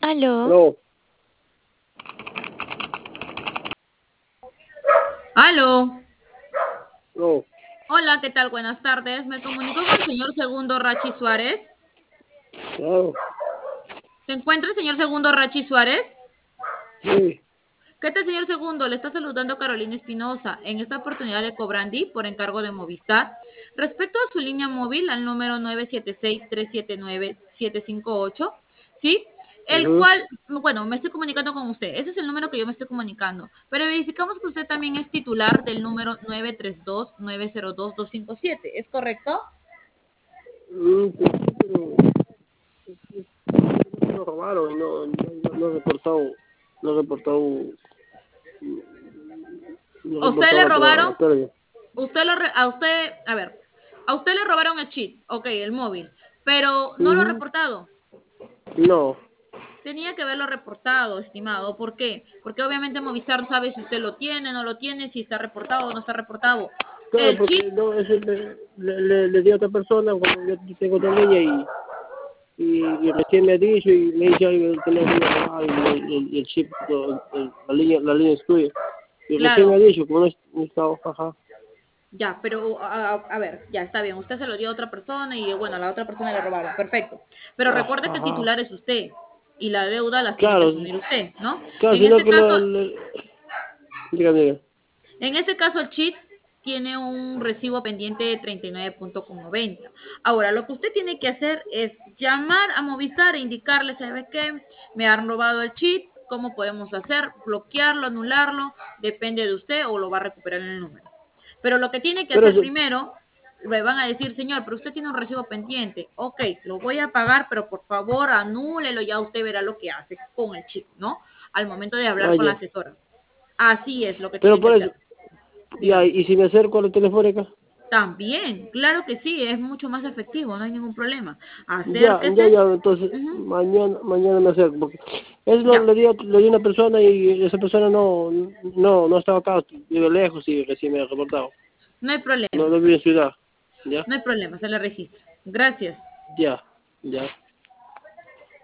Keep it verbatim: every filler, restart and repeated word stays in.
Aló. Aló, Aló. aló, Hola, ¿qué tal? Buenas tardes. Me comunico con el señor Segundo Rachi Suárez. claro, ¿Se encuentra el señor Segundo Rachi Suárez? sí, ¿Qué tal, señor Segundo? Le está saludando Carolina Espinosa. En esta oportunidad de Cobrandi, por encargo de Movistar, respecto a su línea móvil al número nueve siete seis, tres siete nueve, siete cinco ocho, ¿sí? El ujú. cual, bueno, me estoy comunicando con usted. Ese es el número que yo me estoy comunicando. Pero verificamos que usted también es titular del número nueve tres dos, nueve cero dos, dos cinco siete. ¿Es correcto? Mm, pues sí, pero me lo robaron y no, no, no, no he reportado, no he reportado, no he ¿A usted reportado le la, la, la robaron? pérdida. Usted lo, re- a usted, a ver, a usted le robaron el chip, ok, el móvil, pero no lo ha Ujú. reportado. No, Tenía que haberlo reportado, estimado. ¿Por qué? Porque obviamente Movistar sabe si usted lo tiene, no lo tiene, si está reportado o no está reportado. claro, El chip, porque no, ese le, le, le, le di a otra persona cuando yo tengo otra línea y, y, y recién me ha dicho y me dice ay, el teléfono robado y el, el, el chip, el- el- la línea, la línea es tuya. Y recién me ha claro, dicho, como no es- no estaba, ajá. ya, pero a, a- a ver, ya está bien. Usted se lo dio a otra persona y bueno, a la otra persona le robaron, perfecto. Pero recuerde que el Ajá. titular es usted y la deuda las tiene que Claro, asumir usted, ¿no? claro, En sino este que caso, lo, lo- dígame, diga. En ese caso, el cheat tiene un recibo pendiente de treinta y nueve punto noventa. Ahora, lo que usted tiene que hacer es llamar a Movistar e indicarle, ¿sabe qué? Me han robado el cheat, ¿cómo podemos hacer? Bloquearlo, anularlo, depende de usted o lo va a recuperar en el número. Pero lo que tiene que Pero hacer eso, primero, le van a decir, señor, pero usted tiene un recibo pendiente. Ok, lo voy a pagar, pero por favor anúlelo, ya usted verá lo que hace con el chip, ¿no? Al momento de hablar con la vaya. asesora. Así es lo que Pero tiene que por eso, hacer. ya, Dígame. y si me acerco a la telefónica, También, claro que sí, es mucho más efectivo, no hay ningún problema. ya, ya, Acérquese, ya, entonces ujú, mañana, mañana me acerco, porque eso lo, ya, le di, a- le di a una persona y esa persona no, no, no estaba acá, vive lejos y recién me ha reportado. no hay No, problema, no vive en ciudad, ya, no hay problema, se le registra. Gracias. ya, ya.